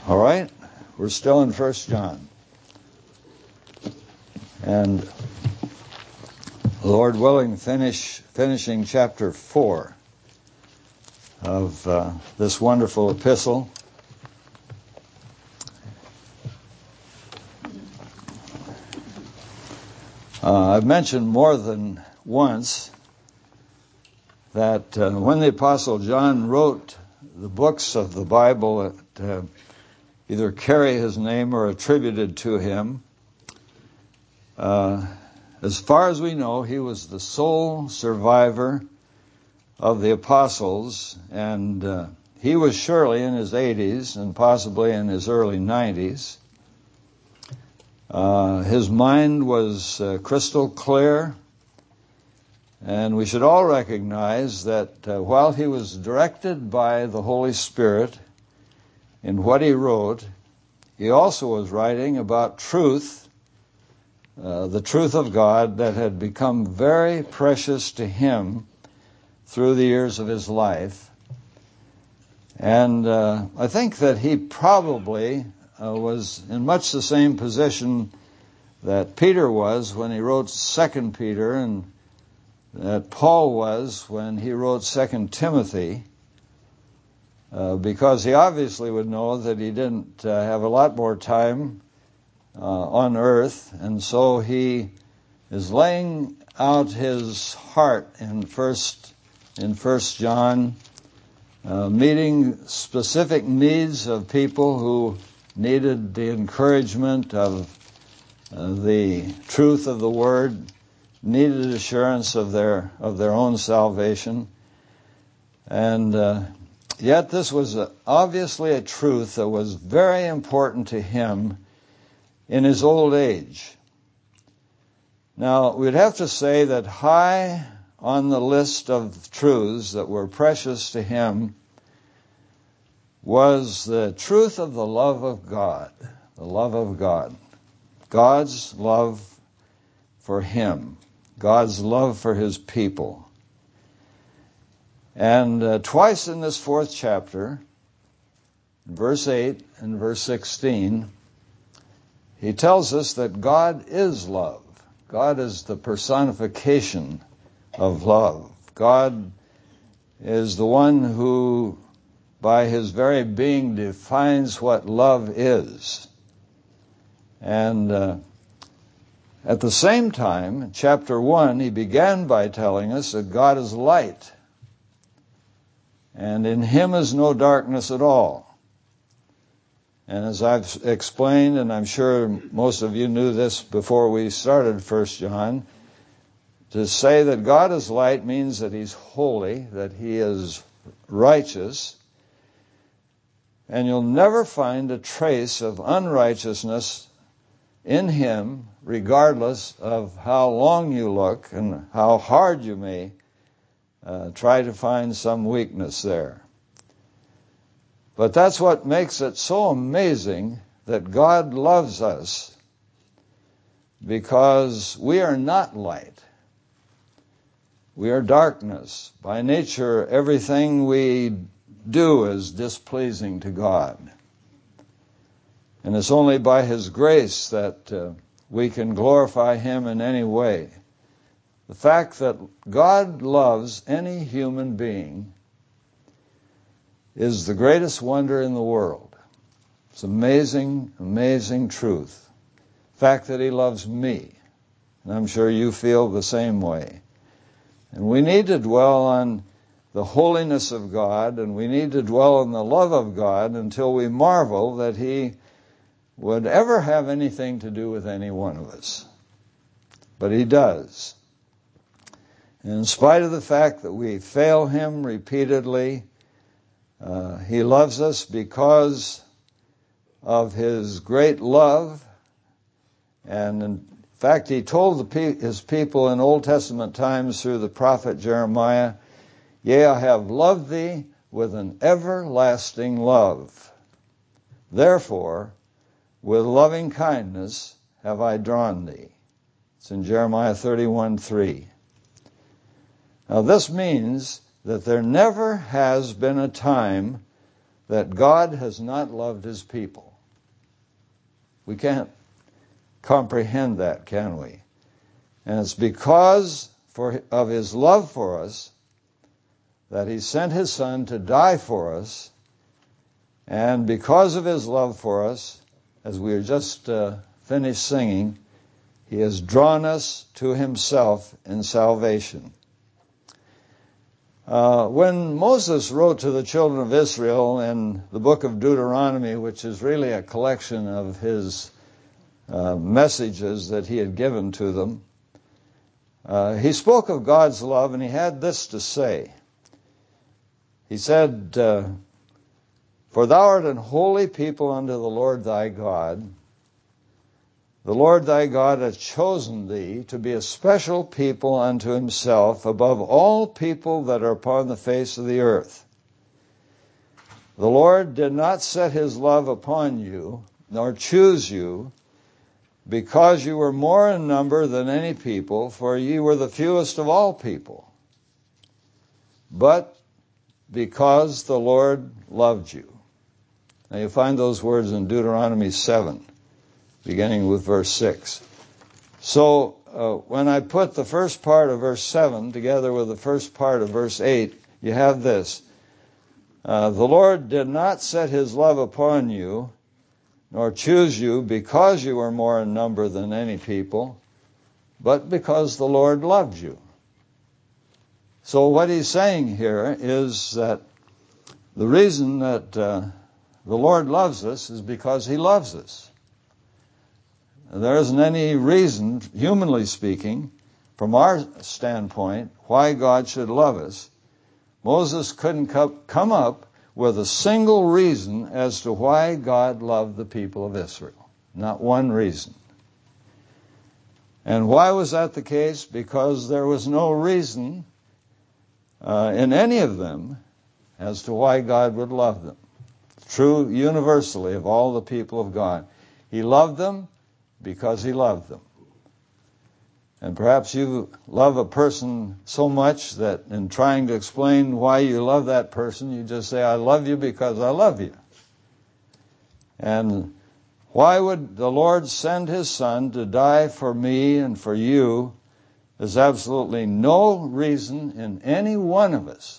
All right, we're still in 1 John. And Lord willing, finishing chapter 4 of this wonderful epistle. I've mentioned more than once that when the Apostle John wrote the books of the Bible that either carry his name or attributed to him, as far as we know, he was the sole survivor of the apostles, and he was surely in his 80s and possibly in his early 90s. His mind was crystal clear, and we should all recognize that while he was directed by the Holy Spirit in what he wrote, he also was writing about truth, the truth of God that had become very precious to him through the years of his life. And I think that he probably was in much the same position that Peter was when he wrote 2 Peter and that Paul was when he wrote 2 Timothy, because he obviously would know that he didn't have a lot more time on earth, and so he is laying out his heart in First John, meeting specific needs of people who needed the encouragement of the truth of the Word, needed assurance of their own salvation, and yet this was obviously a truth that was very important to him in his old age. Now, we'd have to say that high on the list of truths that were precious to him was the truth of the love of God. The love of God. God's love for him. God's love for his people. And twice in this 4th chapter, verse 8 and verse 16, he tells us that God is love. God is the personification of love. God is the one who, by his very being, defines what love is. And at the same time, in chapter 1, he began by telling us that God is light, and in him is no darkness at all. And as I've explained, and I'm sure most of you knew this before we started 1 John, to say that God is light means that he's holy, that he is righteous, and you'll never find a trace of unrighteousness in him, regardless of how long you look and how hard you may try to find some weakness there. But that's what makes it so amazing that God loves us, because we are not light. We are darkness. By nature, everything we do is displeasing to God. And it's only by his grace that we can glorify him in any way. The fact that God loves any human being is the greatest wonder in the world. It's amazing, amazing truth. The fact that he loves me, and I'm sure you feel the same way. And we need to dwell on the holiness of God, and we need to dwell on the love of God until we marvel that he would ever have anything to do with any one of us. But he does. And in spite of the fact that we fail him repeatedly, he loves us because of his great love. And in fact, he told his people in Old Testament times through the prophet Jeremiah, "Yea, I have loved thee with an everlasting love. Therefore, with loving kindness have I drawn thee." It's in Jeremiah 31:3. Now this means that there never has been a time that God has not loved his people. We can't comprehend that, can we? And it's because of his love for us that he sent his Son to die for us. And because of his love for us, as we just finished singing, he has drawn us to himself in salvation. When Moses wrote to the children of Israel in the book of Deuteronomy, which is really a collection of his messages that he had given to them, he spoke of God's love, and he had this to say. He said, "For thou art an holy people unto the Lord thy God. The Lord thy God hath chosen thee to be a special people unto himself above all people that are upon the face of the earth. The Lord did not set his love upon you, nor choose you, because you were more in number than any people, for ye were the fewest of all people, but because the Lord loved you." Now you find those words in Deuteronomy 7, beginning with verse 6. So when I put the first part of verse 7 together with the first part of verse 8, you have this. The Lord did not set his love upon you, nor choose you because you were more in number than any people, but because the Lord loved you. So what he's saying here is that the reason that the Lord loves us is because he loves us. There isn't any reason, humanly speaking, from our standpoint, why God should love us. Moses couldn't come up with a single reason as to why God loved the people of Israel. Not one reason. And why was that the case? Because there was no reason in any of them as to why God would love them. True universally of all the people of God. He loved them because he loved them. And perhaps you love a person so much that in trying to explain why you love that person, you just say, "I love you because I love you." And why would the Lord send his Son to die for me and for you? There's absolutely no reason in any one of us,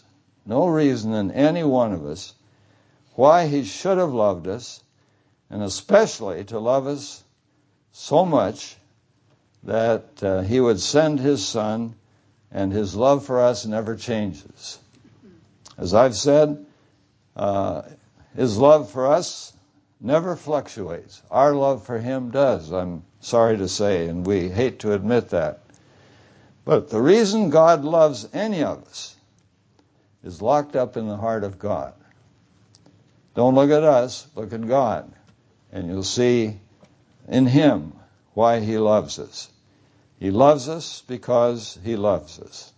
why he should have loved us, and especially to love us so much that he would send his Son, and his love for us never changes. As I've said, his love for us never fluctuates. Our love for him does, I'm sorry to say, and we hate to admit that. But the reason God loves any of us is locked up in the heart of God. Don't look at us, look at God, and you'll see in him why he loves us. He loves us because he loves us.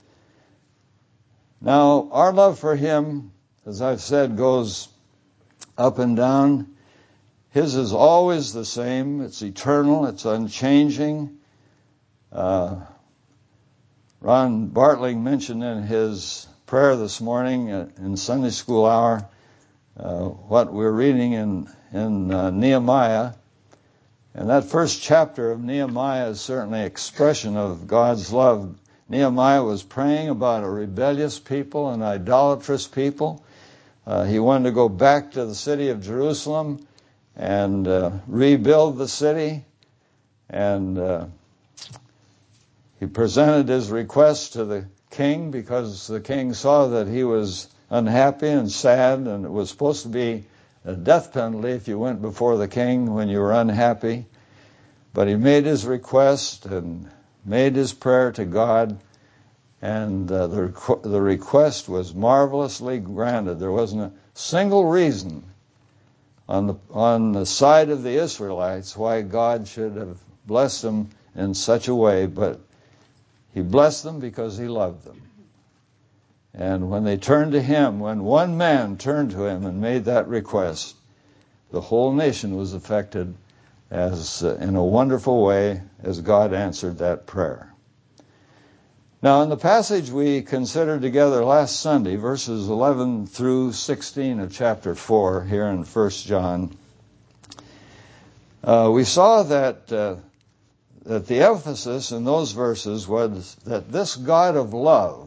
Now, our love for him, as I've said, goes up and down. His is always the same. It's eternal. It's unchanging. Ron Bartling mentioned in his prayer this morning in Sunday school hour what we're reading in Nehemiah. And that first chapter of Nehemiah is certainly an expression of God's love. Nehemiah was praying about a rebellious people, an idolatrous people. He wanted to go back to the city of Jerusalem and rebuild the city. And he presented his request to the king because the king saw that he was unhappy and sad, and it was supposed to be a death penalty if you went before the king when you were unhappy. But he made his request and made his prayer to God, and the request was marvelously granted. There wasn't a single reason on the side of the Israelites why God should have blessed them in such a way, but he blessed them because he loved them. And when they turned to him, when one man turned to him and made that request, the whole nation was affected as in a wonderful way as God answered that prayer. Now, in the passage we considered together last Sunday, verses 11 through 16 of chapter 4 here in 1 John, we saw that the emphasis in those verses was that this God of love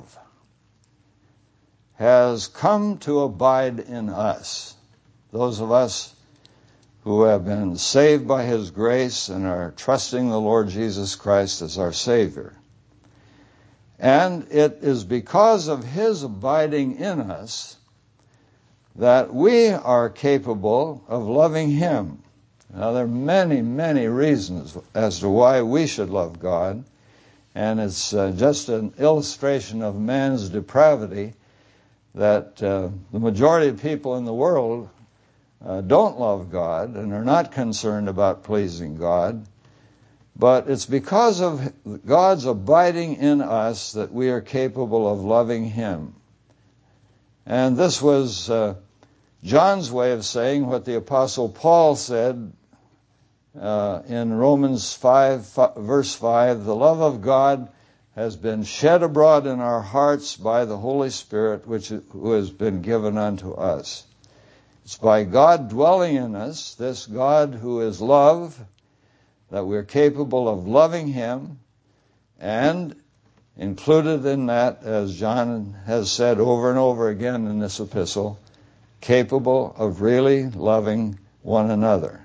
has come to abide in us, those of us who have been saved by His grace and are trusting the Lord Jesus Christ as our Savior. And it is because of His abiding in us that we are capable of loving Him. Now, there are many, many reasons as to why we should love God, and it's just an illustration of man's depravity that the majority of people in the world don't love God and are not concerned about pleasing God. But it's because of God's abiding in us that we are capable of loving Him. And this was John's way of saying what the Apostle Paul said in Romans 5, verse 5, the love of God has been shed abroad in our hearts by the Holy Spirit, who has been given unto us. It's by God dwelling in us, this God who is love, that we're capable of loving Him, and included in that, as John has said over and over again in this epistle, capable of really loving one another.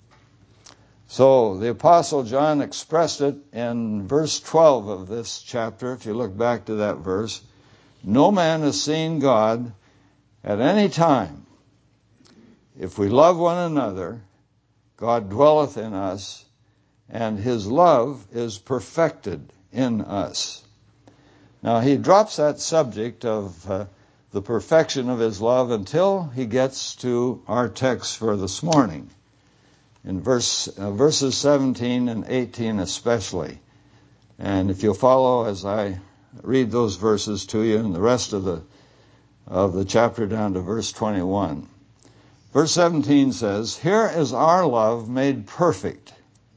So the Apostle John expressed it in verse 12 of this chapter. If you look back to that verse, no man has seen God at any time. If we love one another, God dwelleth in us, and His love is perfected in us. Now, he drops that subject of the perfection of His love until he gets to our text for this morning, in verses 17 and 18 especially. And if you'll follow as I read those verses to you and the rest of the chapter down to verse 21. Verse 17 says, "Here is our love made perfect,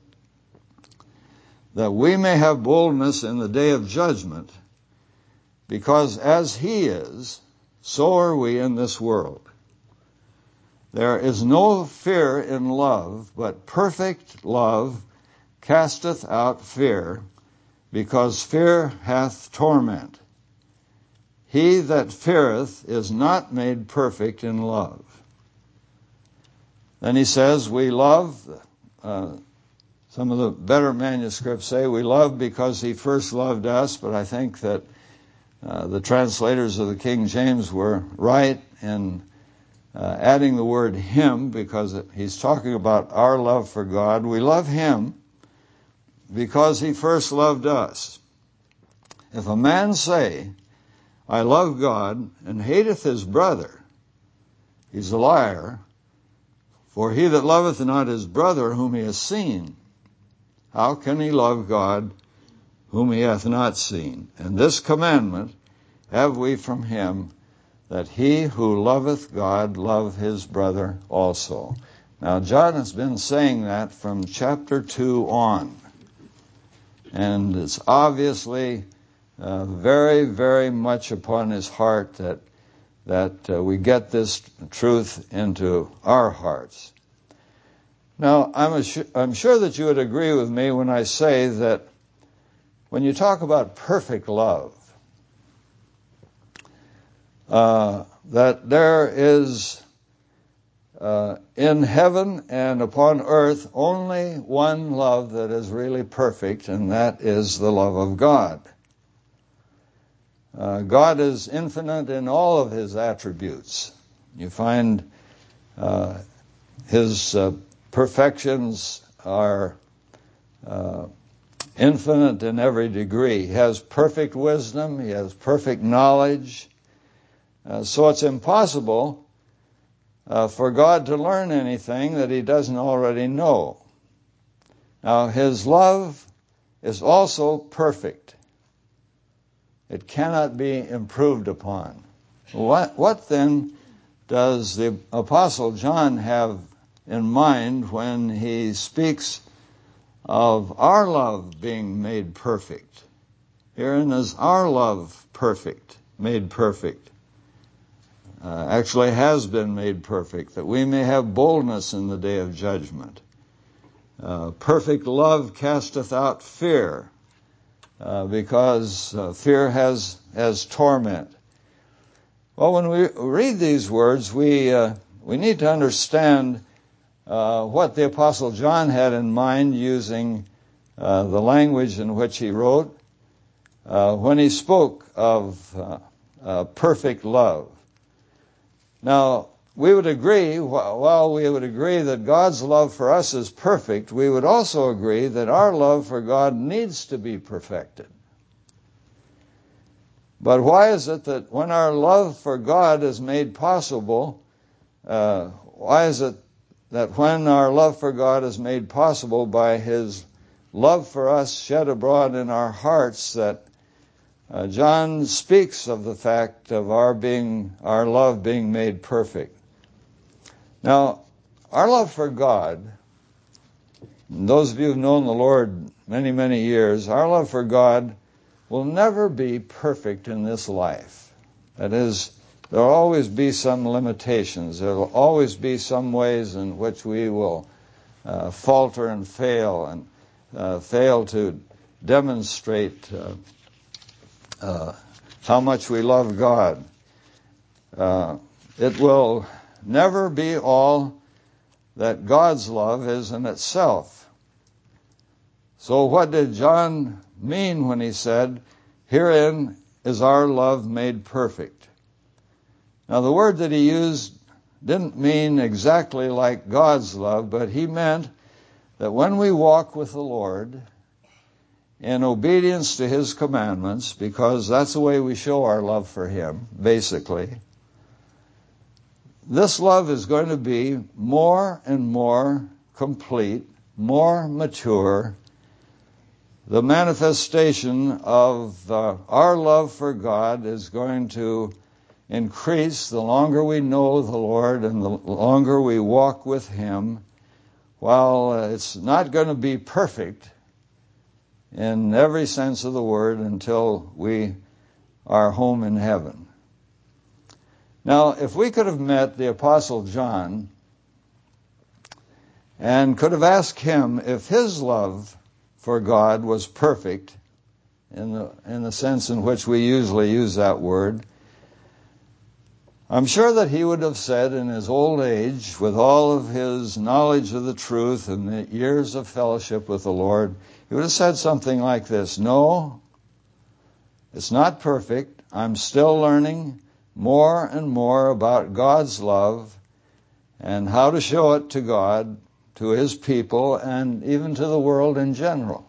that we may have boldness in the day of judgment, because as He is, so are we in this world. There is no fear in love, but perfect love casteth out fear, because fear hath torment. He that feareth is not made perfect in love." Then he says we love, some of the better manuscripts say we love because He first loved us, but I think that the translators of the King James were right in adding the word Him, because he's talking about our love for God. We love Him because He first loved us. If a man say, I love God, and hateth his brother, he's a liar. For he that loveth not his brother whom he has seen, how can he love God whom he hath not seen? And this commandment have we from Him, that he who loveth God love his brother also. Now, John has been saying that from chapter 2 on. And it's obviously very, very much upon his heart that we get this truth into our hearts. Now, I'm sure that you would agree with me when I say that when you talk about perfect love, that there is in heaven and upon earth only one love that is really perfect, and that is the love of God. God is infinite in all of His attributes. You find His perfections are infinite in every degree. He has perfect wisdom. He has perfect knowledge. So it's impossible for God to learn anything that He doesn't already know. Now, His love is also perfect. It cannot be improved upon. What then does the Apostle John have in mind when he speaks of our love being made perfect? Herein is our love perfect, made perfect. Actually has been made perfect, that we may have boldness in the day of judgment. Perfect love casteth out fear, because fear has torment. Well, when we read these words, we need to understand what the Apostle John had in mind using the language in which he wrote when he spoke of perfect love. Now, we would agree, while we would agree that God's love for us is perfect, we would also agree that our love for God needs to be perfected. But why is it that when our love for God is made possible, why is it that when our love for God is made possible by His love for us shed abroad in our hearts, that John speaks of the fact of our love being made perfect? Now, our love for God, those of you who have known the Lord many, many years, our love for God will never be perfect in this life. That is, there will always be some limitations. There will always be some ways in which we will falter and fail, and fail to demonstrate how much we love God. It will never be all that God's love is in itself. So what did John mean when he said, "Herein is our love made perfect"? Now, the word that he used didn't mean exactly like God's love, but he meant that when we walk with the Lord in obedience to His commandments, because that's the way we show our love for Him, basically, this love is going to be more and more complete, more mature. The manifestation of our love for God is going to increase the longer we know the Lord and the longer we walk with Him. While it's not going to be perfect in every sense of the word until we are home in heaven. Now, if we could have met the Apostle John and could have asked him if his love for God was perfect, in the sense in which we usually use that word, I'm sure that he would have said in his old age, with all of his knowledge of the truth and the years of fellowship with the Lord, he would have said something like this: "No, it's not perfect. I'm still learning more and more about God's love and how to show it to God, to His people, and even to the world in general."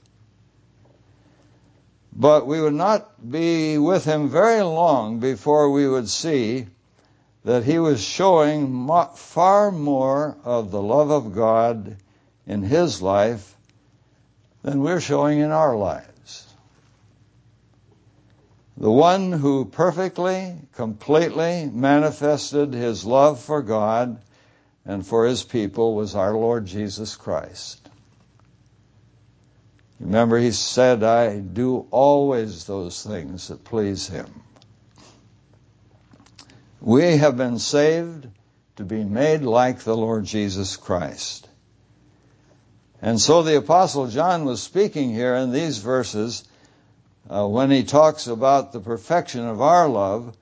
But we would not be with him very long before we would see that he was showing far more of the love of God in his life than we're showing in our lives. The one who perfectly, completely manifested his love for God and for His people was our Lord Jesus Christ. Remember, He said, "I do always those things that please Him." We have been saved to be made like the Lord Jesus Christ. And so the Apostle John was speaking here in these verses when he talks about the perfection of our love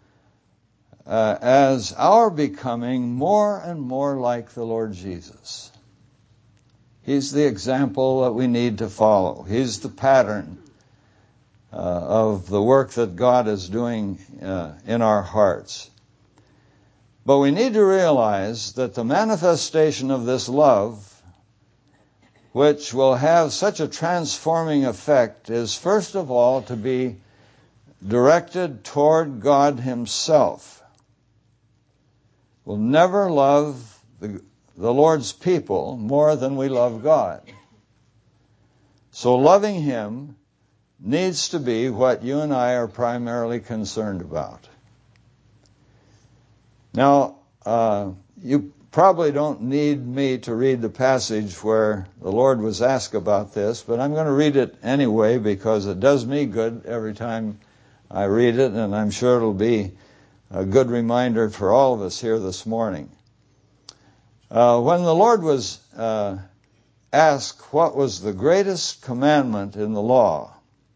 as our becoming more and more like the Lord Jesus. He's the example that we need to follow. He's the pattern of the work that God is doing in our hearts. But we need to realize that the manifestation of this love, which will have such a transforming effect, is first of all to be directed toward God Himself. We'll never love the Lord's people more than we love God. So loving Him needs to be what you and I are primarily concerned about. Now, you probably don't need me to read the passage where the Lord was asked about this, but I'm going to read it anyway because it does me good every time I read it, and I'm sure it'll be a good reminder for all of us here this morning. When the Lord was asked what was the greatest commandment in the law,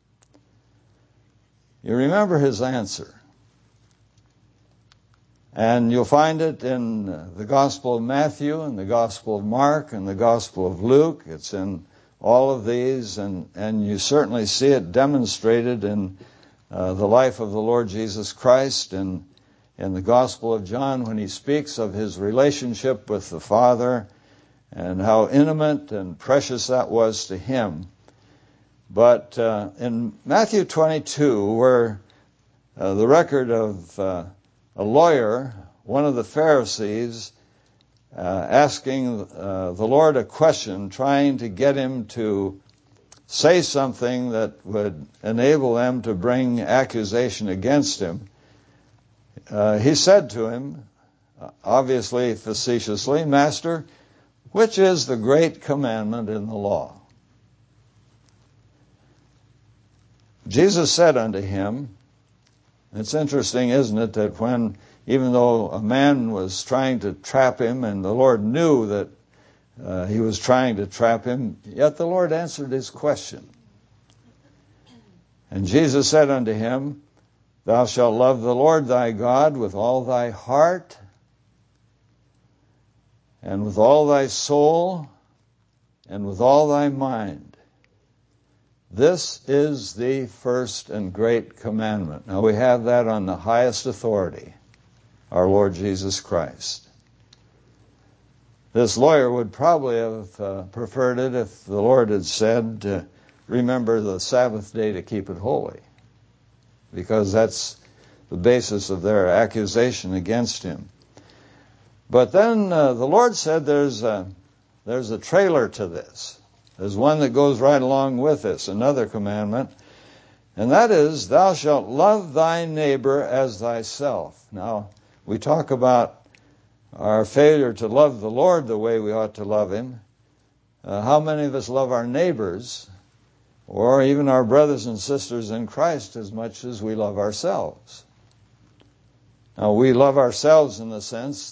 you remember his answer. And you'll find it in the Gospel of Matthew and the Gospel of Mark and the Gospel of Luke. It's in all of these, and you certainly see it demonstrated in the life of the Lord Jesus Christ and in the Gospel of John when he speaks of his relationship with the Father and how intimate and precious that was to him. But in Matthew 22, where the record of a lawyer, one of the Pharisees, asking the Lord a question, trying to get him to say something that would enable them to bring accusation against him, he said to him, obviously facetiously, "Master, which is the great commandment in the law?" Jesus said unto him, it's interesting, isn't it, that when, even though a man was trying to trap him and the Lord knew that he was trying to trap him, yet the Lord answered his question. And Jesus said unto him, "Thou shalt love the Lord thy God with all thy heart and with all thy soul and with all thy mind. This is the first and great commandment." Now we have that on the highest authority, our Lord Jesus Christ. This lawyer would probably have preferred it if the Lord had said, "Remember the Sabbath day to keep it holy," because that's the basis of their accusation against him. But then the Lord said there's a trailer to this. There's one that goes right along with this, another commandment, and that is, "Thou shalt love thy neighbor as thyself." Now, we talk about our failure to love the Lord the way we ought to love him. How many of us love our neighbors, or even our brothers and sisters in Christ, as much as we love ourselves? Now, we love ourselves in the sense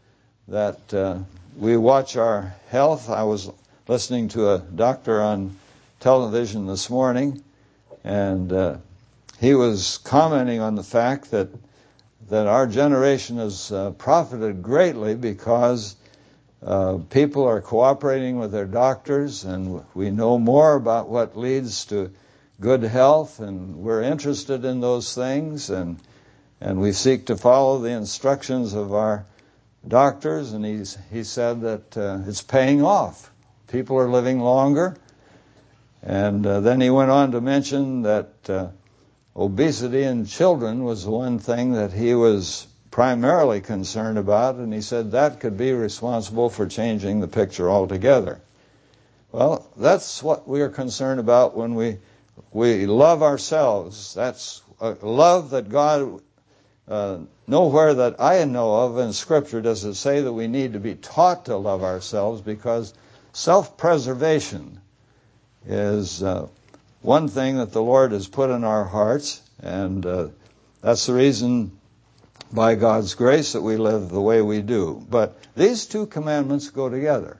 that we watch our health. I was listening to a doctor on television this morning, and he was commenting on the fact that our generation has profited greatly because people are cooperating with their doctors, and we know more about what leads to good health, and we're interested in those things, and we seek to follow the instructions of our doctors, and he said that it's paying off. People are living longer. And then he went on to mention that obesity in children was the one thing that he was primarily concerned about, and he said that could be responsible for changing the picture altogether. Well, that's what we are concerned about when we love ourselves. That's a love that God, nowhere that I know of in Scripture does it say that we need to be taught to love ourselves, because self-preservation is one thing that the Lord has put in our hearts, and that's the reason, by God's grace, that we live the way we do. But these two commandments go together.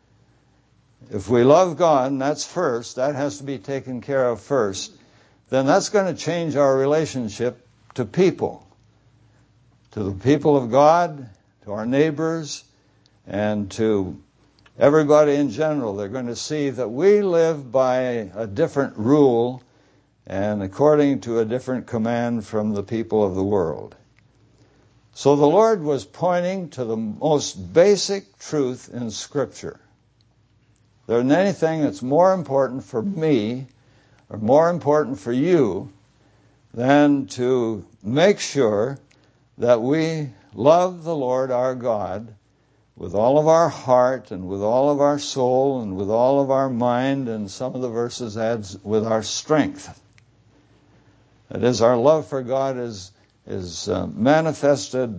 If we love God, and that's first, that has to be taken care of first, then that's going to change our relationship to people, to the people of God, to our neighbors, and to everybody in general. They're going to see that we live by a different rule and according to a different command from the people of the world. So the Lord was pointing to the most basic truth in Scripture. There isn't anything that's more important for me or more important for you than to make sure that we love the Lord our God with all of our heart and with all of our soul and with all of our mind, and some of the verses adds with our strength. That is, our love for God is manifested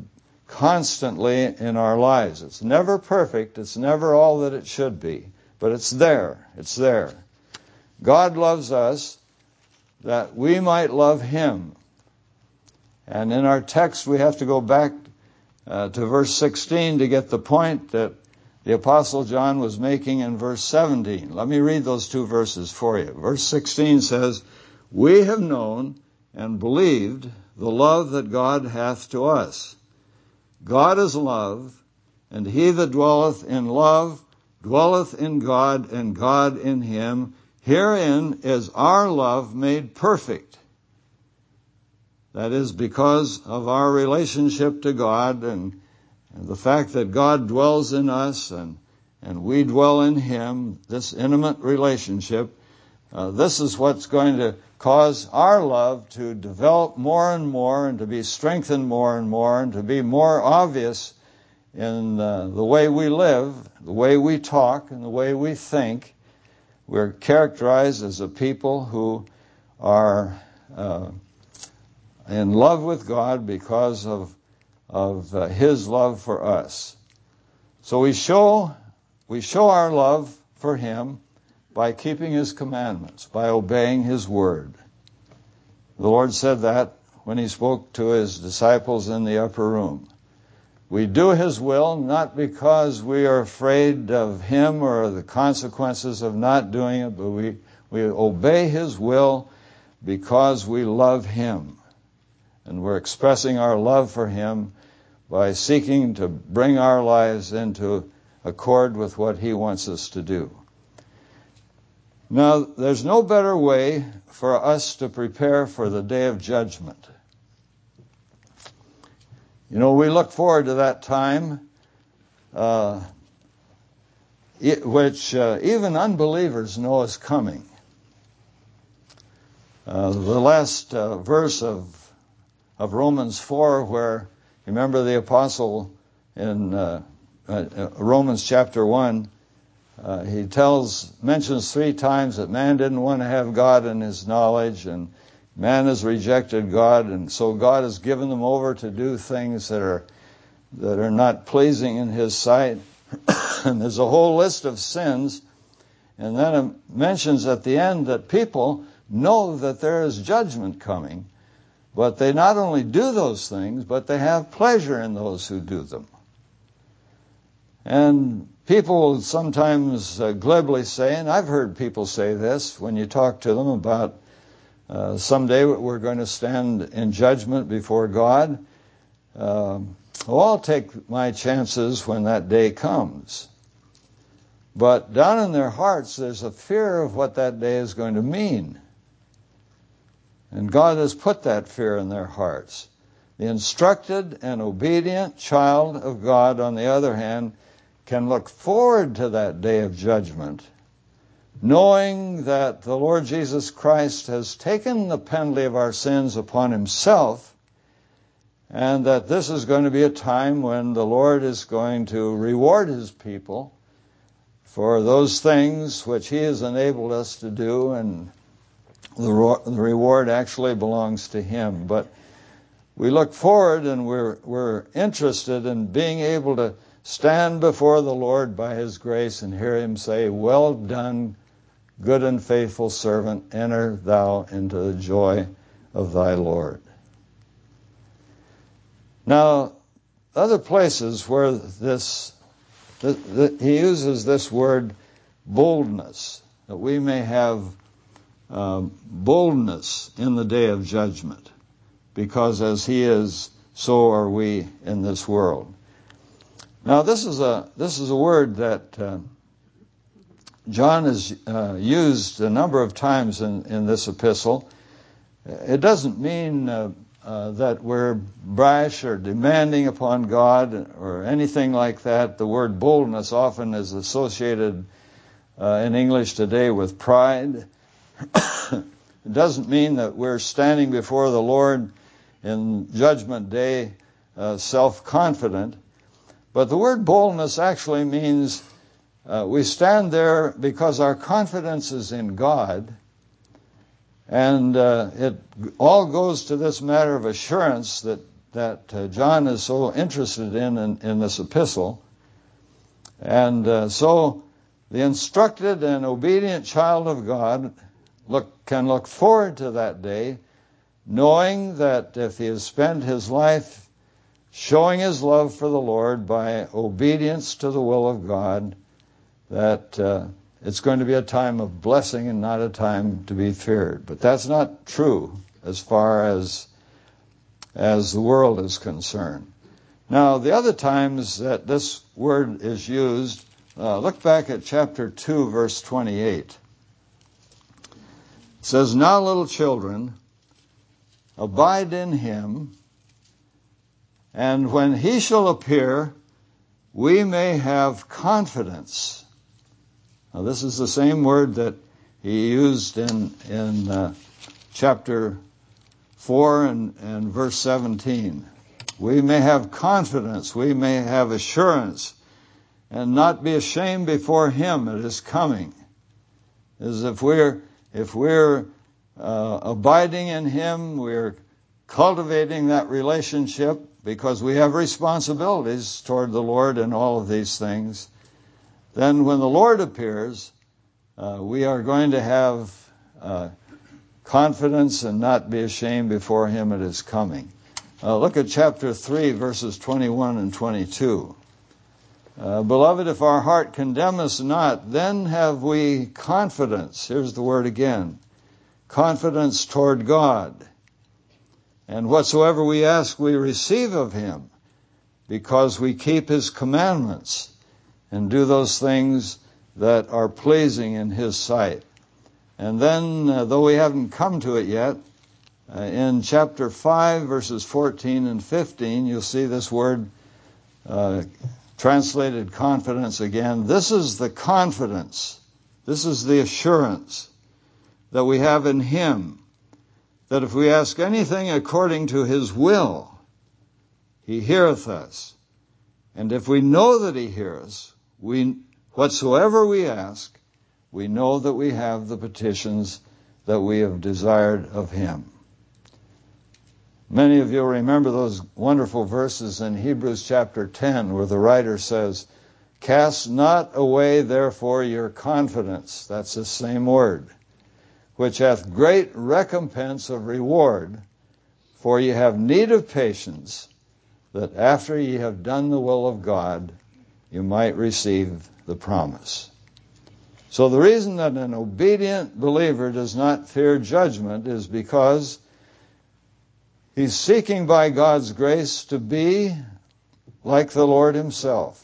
constantly in our lives. It's never perfect. It's never all that it should be. But it's there. It's there. God loves us that we might love Him. And in our text, we have to go back to verse 16 to get the point that the Apostle John was making in verse 17. Let me read those two verses for you. Verse 16 says, "We have known and believed the love that God hath to us. God is love, and he that dwelleth in love dwelleth in God, and God in him. Herein is our love made perfect." That is because of our relationship to God and the fact that God dwells in us and we dwell in Him, this intimate relationship. This is what's going to cause our love to develop more and more and to be strengthened more and more and to be more obvious in the way we live, the way we talk, and the way we think. We're characterized as a people who are in love with God because of His love for us. So we show our love for Him by keeping His commandments, by obeying His word. The Lord said that when He spoke to His disciples in the upper room. We do His will not because we are afraid of Him or the consequences of not doing it, but we obey His will because we love Him. And we're expressing our love for Him by seeking to bring our lives into accord with what He wants us to do. Now, there's no better way for us to prepare for the day of judgment. You know, we look forward to that time, which even unbelievers know is coming. The last verse of Romans 4, where, remember the apostle in Romans chapter 1, he mentions 3 times that man didn't want to have God in his knowledge, and man has rejected God, and so God has given them over to do things that are not pleasing in His sight. And there's a whole list of sins, and then it mentions at the end that people know that there is judgment coming, but they not only do those things, but they have pleasure in those who do them. And people sometimes glibly say, and I've heard people say this when you talk to them about someday we're going to stand in judgment before God. I'll take my chances when that day comes. But down in their hearts, there's a fear of what that day is going to mean. And God has put that fear in their hearts. The instructed and obedient child of God, on the other hand, can look forward to that day of judgment, knowing that the Lord Jesus Christ has taken the penalty of our sins upon Himself, and that this is going to be a time when the Lord is going to reward His people for those things which He has enabled us to do, and the reward actually belongs to Him. But we look forward, and we're interested in being able to stand before the Lord by His grace and hear Him say, "Well done, good and faithful servant, enter thou into the joy of thy Lord." Now, other places where he uses this word boldness, that we may have boldness in the day of judgment, because as He is, so are we in this world. Now, this is a word that John has used a number of times in this epistle. It doesn't mean that we're brash or demanding upon God or anything like that. The word boldness often is associated in English today with pride. It doesn't mean that we're standing before the Lord in Judgment Day self-confident. But the word boldness actually means we stand there because our confidence is in God, and it all goes to this matter of assurance that that John is so interested in this epistle. And so the instructed and obedient child of God can look forward to that day, knowing that if he has spent his life showing his love for the Lord by obedience to the will of God, that it's going to be a time of blessing and not a time to be feared. But that's not true as far as the world is concerned. Now, the other times that this word is used, look back at chapter 2, verse 28. It says, "Now, little children, abide in him, and when he shall appear, we may have confidence." Now, this is the same word that he used in chapter 4 and verse 17. We may have confidence, we may have assurance, and not be ashamed before him at his coming. As if we're abiding in him, we're cultivating that relationship because we have responsibilities toward the Lord in all of these things. Then when the Lord appears, we are going to have confidence and not be ashamed before him at his coming. Look at chapter 3, verses 21 and 22. "Beloved, if our heart condemn us not, then have we confidence." Here's the word again. Confidence toward God. "And whatsoever we ask, we receive of him, because we keep his commandments and do those things that are pleasing in his sight." And then, though we haven't come to it yet, in chapter 5, verses 14 and 15, you'll see this word translated confidence again. This is the confidence, this is the assurance that we have in him, that if we ask anything according to his will, he heareth us. And if we know that he hears, whatsoever we ask, we know that we have the petitions that we have desired of him. Many of you remember those wonderful verses in Hebrews chapter 10 where the writer says, "Cast not away therefore your confidence," that's the same word, "which hath great recompense of reward, for ye have need of patience, that after ye have done the will of God, you might receive the promise." So the reason that an obedient believer does not fear judgment is because he's seeking by God's grace to be like the Lord himself.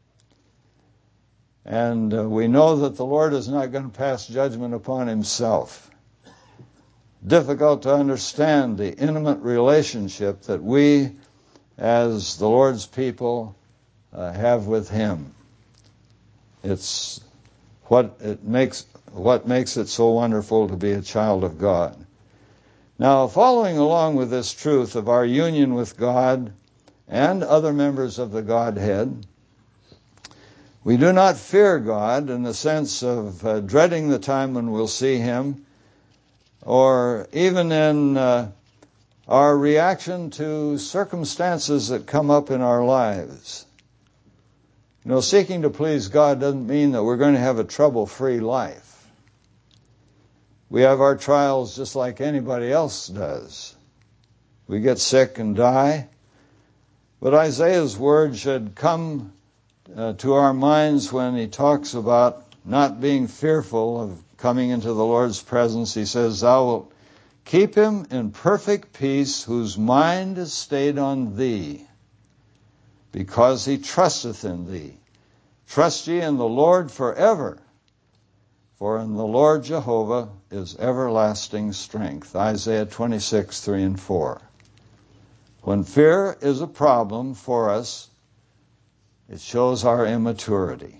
And we know that the Lord is not going to pass judgment upon himself. Difficult to understand the intimate relationship that we, as the Lord's people, have with him. It's what makes it so wonderful to be a child of God. Now, following along with this truth of our union with God and other members of the Godhead, we do not fear God in the sense of dreading the time when we'll see him, or even in our reaction to circumstances that come up in our lives. You know, seeking to please God doesn't mean that we're going to have a trouble-free life. We have our trials just like anybody else does. We get sick and die. But Isaiah's word should come to our minds when he talks about not being fearful of coming into the Lord's presence. He says, "Thou wilt keep him in perfect peace, whose mind is stayed on thee, because he trusteth in thee. Trust ye in the Lord forever, for in the Lord Jehovah is everlasting strength." Isaiah 26, 3 and 4. When fear is a problem for us, it shows our immaturity.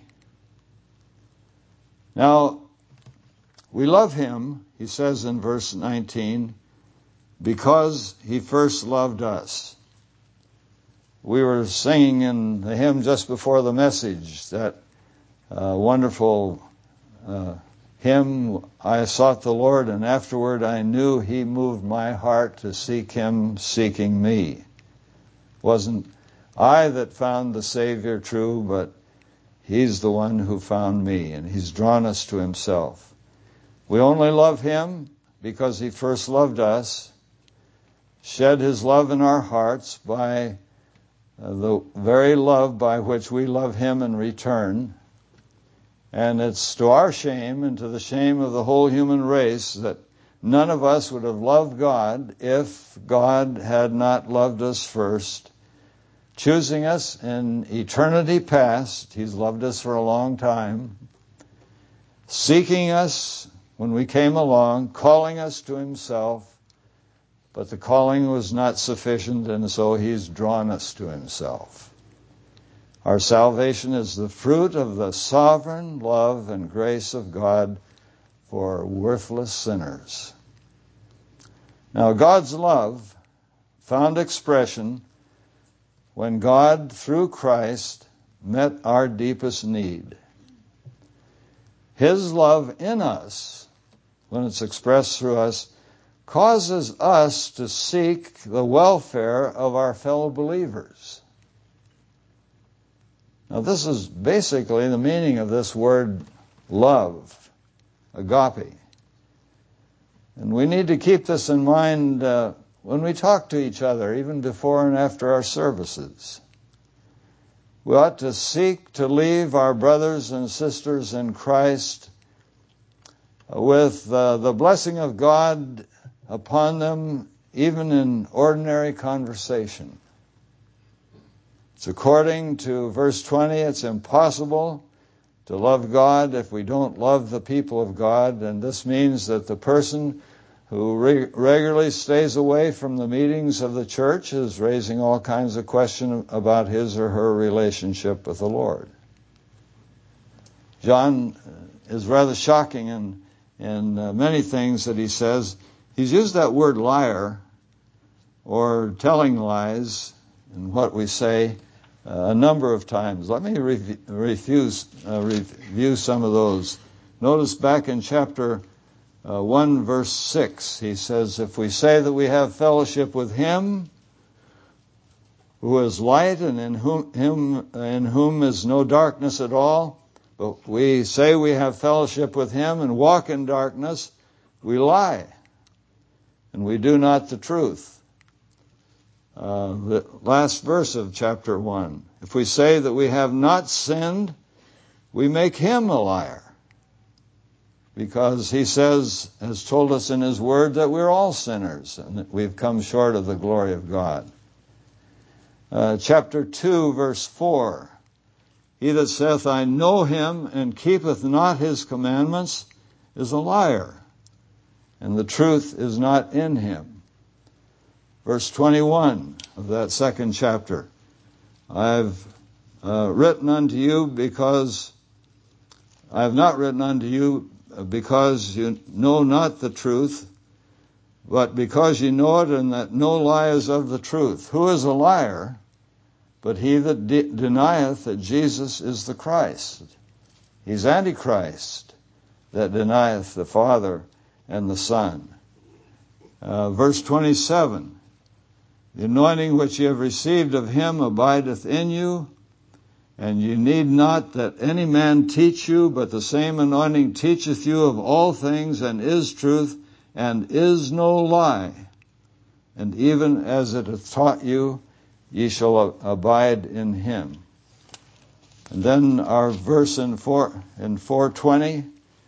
Now, we love him, he says in verse 19, because he first loved us. We were singing in the hymn just before the message, that wonderful hymn, "I sought the Lord, and afterward I knew he moved my heart to seek him, seeking me." Wasn't I that found the Savior true, but He's the one who found me, and He's drawn us to Himself. We only love Him because He first loved us, shed His love in our hearts by the very love by which we love Him in return. And it's to our shame and to the shame of the whole human race that none of us would have loved God if God had not loved us first, choosing us in eternity past. He's loved us for a long time, seeking us when we came along, calling us to Himself, but the calling was not sufficient, and so He's drawn us to Himself. Our salvation is the fruit of the sovereign love and grace of God for worthless sinners. Now, God's love found expression when God, through Christ, met our deepest need. His love in us, when it's expressed through us, causes us to seek the welfare of our fellow believers. Now, this is basically the meaning of this word love, agape. And we need to keep this in mind when we talk to each other, even before and after our services. We ought to seek to leave our brothers and sisters in Christ with the blessing of God upon them, even in ordinary conversation. It's according to verse 20, it's impossible to love God if we don't love the people of God, and this means that the person who regularly stays away from the meetings of the church is raising all kinds of questions about his or her relationship with the Lord. John is rather shocking in many things that he says. He's used that word liar or telling lies in what we say a number of times. Let me review some of those. Notice back in chapter 1 verse 6, he says, if we say that we have fellowship with Him who is light and in whom is no darkness at all, but we say we have fellowship with Him and walk in darkness, we lie, and we do not the truth. The last verse of chapter 1. If we say that we have not sinned, we make Him a liar. Because He says, has told us in His Word, that we're all sinners and that we've come short of the glory of God. Chapter 2, verse 4. He that saith, I know Him, and keepeth not His commandments, is a liar, and the truth is not in him. Verse 21 of that second chapter. I've written unto you because I have not written unto you because you know not the truth, but because you know it, and that no lie is of the truth. Who is a liar but he that denieth that Jesus is the Christ? He's Antichrist that denieth the Father and the Son. Verse 27. The anointing which ye have received of Him abideth in you, and you need not that any man teach you, but the same anointing teacheth you of all things, and is truth, and is no lie. And even as it hath taught you, ye shall abide in Him. And then our verse in 4:20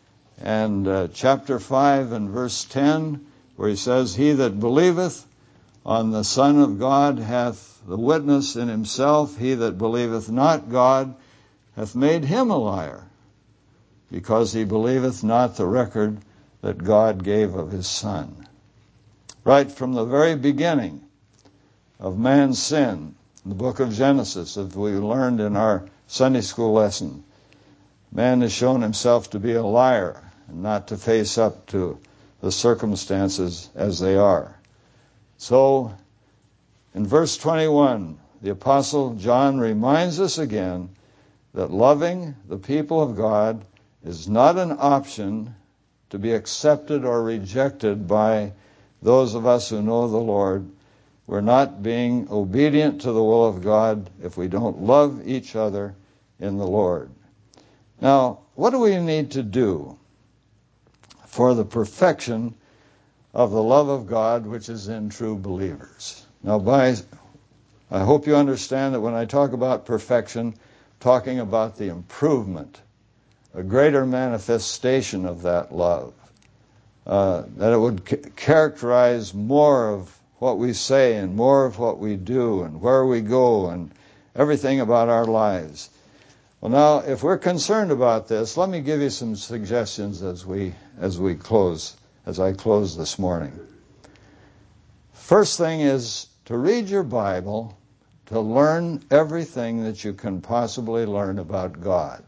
and chapter 5 and verse 10, where he says, He that believeth on the Son of God hath the witness in himself. He that believeth not God hath made him a liar, because he believeth not the record that God gave of His Son. Right from the very beginning of man's sin, in the book of Genesis, as we learned in our Sunday school lesson, man has shown himself to be a liar and not to face up to the circumstances as they are. So, in verse 21, the Apostle John reminds us again that loving the people of God is not an option to be accepted or rejected by those of us who know the Lord, we're not being obedient to the will of God if we don't love each other in the Lord. Now, what do we need to do for the perfection of the love of God which is in true believers? Now, I hope you understand that when I talk about perfection, I'm talking about the improvement, a greater manifestation of that love, that it would characterize more of what we say and more of what we do and where we go and everything about our lives. Well, now, if we're concerned about this, let me give you some suggestions as I close this morning. First thing is to read your Bible, to learn everything that you can possibly learn about God.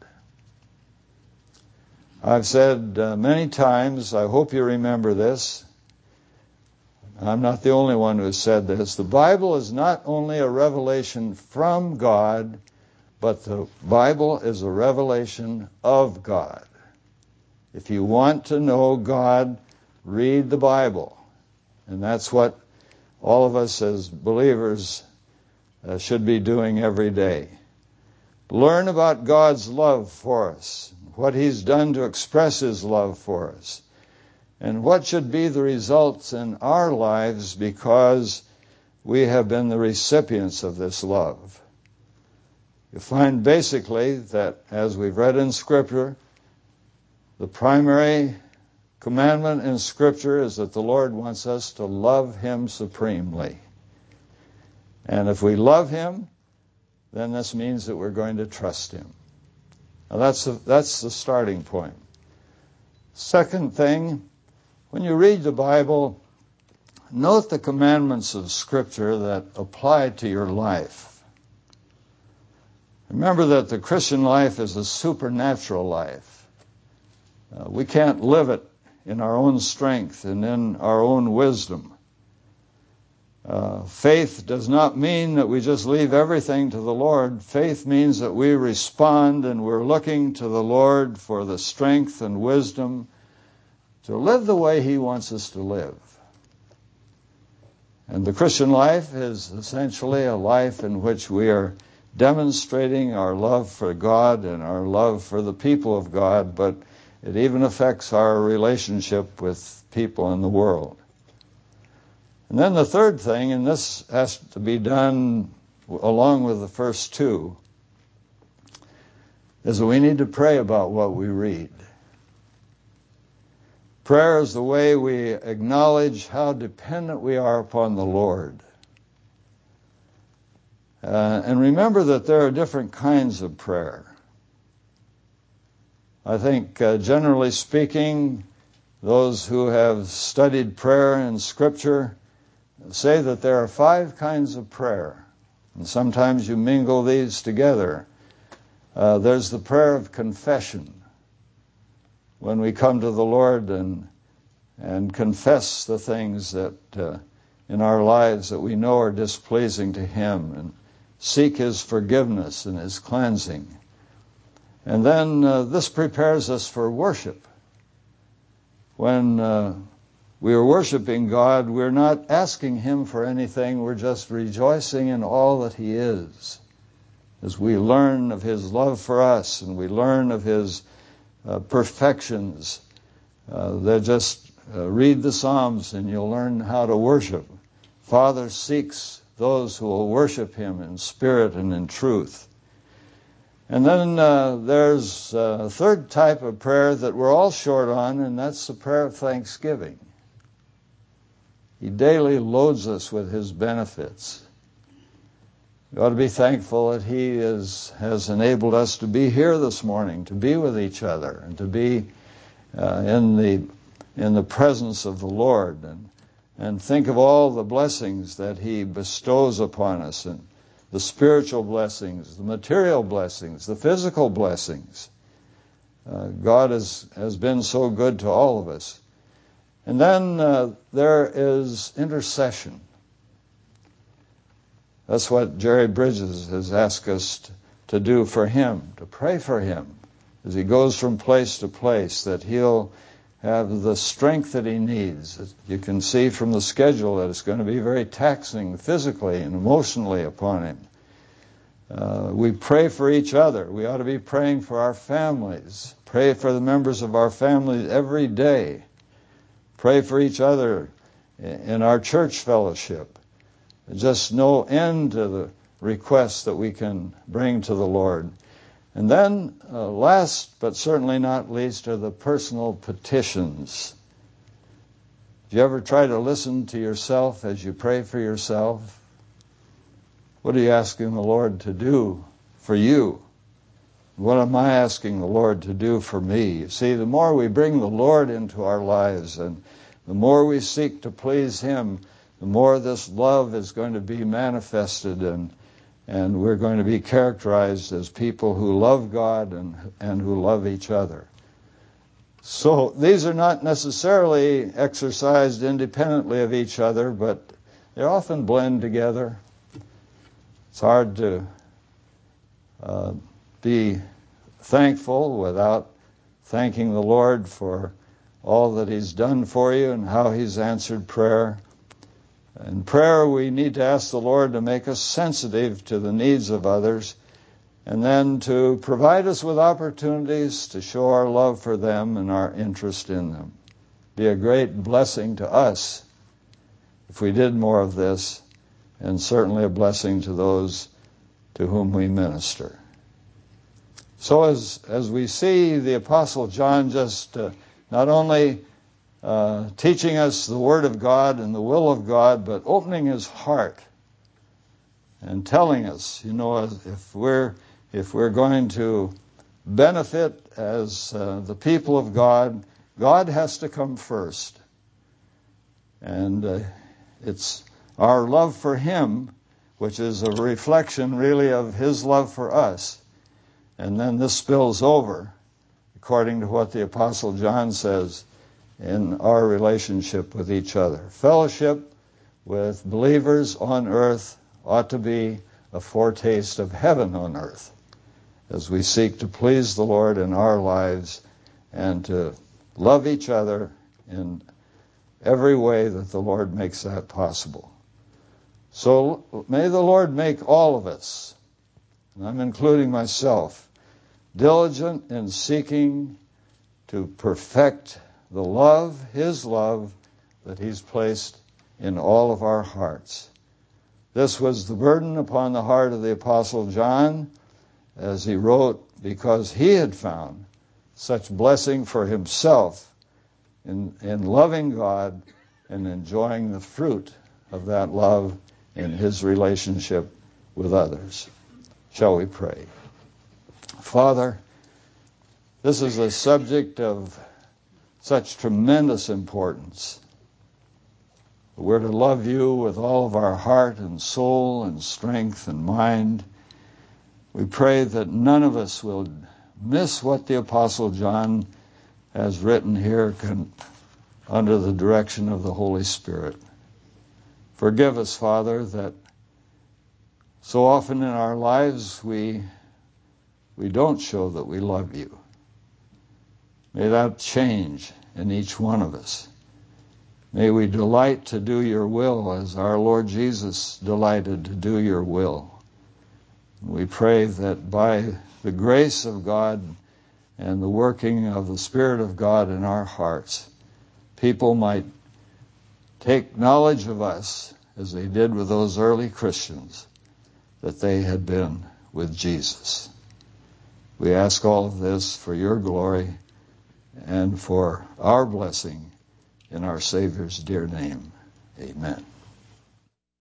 I've said many times, I hope you remember this, I'm not the only one who has said this, the Bible is not only a revelation from God, but the Bible is a revelation of God. If you want to know God, read the Bible. And that's what all of us as believers should be doing every day. Learn about God's love for us, what He's done to express His love for us, and what should be the results in our lives because we have been the recipients of this love. You find basically that, as we've read in Scripture, the primary commandment in Scripture is that the Lord wants us to love Him supremely. And if we love Him, then this means that we're going to trust Him. Now that's the starting point. Second thing, when you read the Bible, note the commandments of Scripture that apply to your life. Remember that the Christian life is a supernatural life. We can't live it in our own strength and in our own wisdom. Faith does not mean that we just leave everything to the Lord. Faith means that we respond and we're looking to the Lord for the strength and wisdom to live the way He wants us to live. And the Christian life is essentially a life in which we are demonstrating our love for God and our love for the people of God, but it even affects our relationship with people in the world. And then the third thing, and this has to be done along with the first two, is that we need to pray about what we read. Prayer is the way we acknowledge how dependent we are upon the Lord. And remember that there are different kinds of prayer. I think, generally speaking, those who have studied prayer in Scripture say that there are 5 kinds of prayer. And sometimes you mingle these together. There's the prayer of confession, when we come to the Lord and confess the things that in our lives that we know are displeasing to Him, and seek His forgiveness and His cleansing. And then this prepares us for worship. When we are worshiping God, we're not asking Him for anything, we're just rejoicing in all that He is. As we learn of His love for us and we learn of His perfections, read the Psalms and you'll learn how to worship. Father seeks those who will worship Him in spirit and in truth. And then there's a third type of prayer that we're all short on, and that's the prayer of thanksgiving. He daily loads us with His benefits. We ought to be thankful that He has enabled us to be here this morning, to be with each other, and to be in the presence of the Lord, and think of all the blessings that He bestows upon us, and the spiritual blessings, the material blessings, the physical blessings. God has been so good to all of us. And then there is intercession. That's what Jerry Bridges has asked us to do for him, to pray for him as he goes from place to place, that he'll have the strength that he needs. You can see from the schedule that it's going to be very taxing physically and emotionally upon him. We pray for each other. We ought to be praying for our families. Pray for the members of our families every day. Pray for each other in our church fellowship. Just no end to the requests that we can bring to the Lord. And then, last but certainly not least, are the personal petitions. Do you ever try to listen to yourself as you pray for yourself? What are you asking the Lord to do for you? What am I asking the Lord to do for me? You see, the more we bring the Lord into our lives and the more we seek to please Him, the more this love is going to be manifested, and we're going to be characterized as people who love God and who love each other. So these are not necessarily exercised independently of each other, but they often blend together. It's hard to be thankful without thanking the Lord for all that He's done for you and how He's answered prayer. In prayer, we need to ask the Lord to make us sensitive to the needs of others, and then to provide us with opportunities to show our love for them and our interest in them. Be a great blessing to us if we did more of this, and certainly a blessing to those to whom we minister. So as we see the Apostle John just not only teaching us the Word of God and the will of God, but opening his heart and telling us, if we're going to benefit as the people of God, God has to come first. And it's our love for Him, which is a reflection really of His love for us. And then this spills over, according to what the Apostle John says, in our relationship with each other. Fellowship with believers on earth ought to be a foretaste of heaven on earth, as we seek to please the Lord in our lives and to love each other in every way that the Lord makes that possible. So may the Lord make all of us, and I'm including myself, diligent in seeking to perfect the love, His love, that He's placed in all of our hearts. This was the burden upon the heart of the Apostle John as he wrote, because he had found such blessing for himself in loving God and enjoying the fruit of that love in his relationship with others. Shall we pray? Father, this is a subject of such tremendous importance. We're to love you with all of our heart and soul and strength and mind. We pray that none of us will miss what the Apostle John has written here under the direction of the Holy Spirit. Forgive us, Father, that so often in our lives we don't show that we love you. May that change in each one of us. May we delight to do your will as our Lord Jesus delighted to do your will. We pray that by the grace of God and the working of the Spirit of God in our hearts, people might take knowledge of us as they did with those early Christians, that they had been with Jesus. We ask all of this for your glory and for our blessing in our Savior's dear name. Amen.